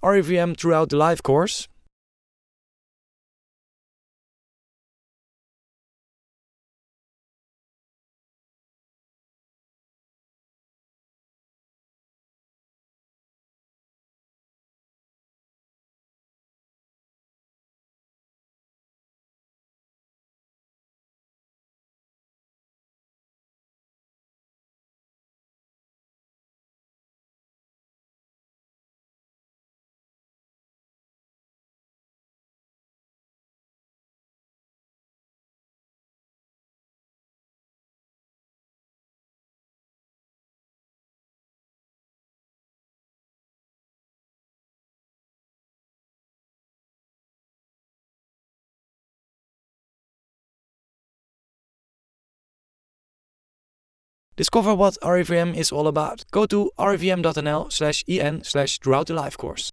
RIVM throughout the life course. Discover what RIVM is all about. Go to rivm.nl/en/throughout the life course.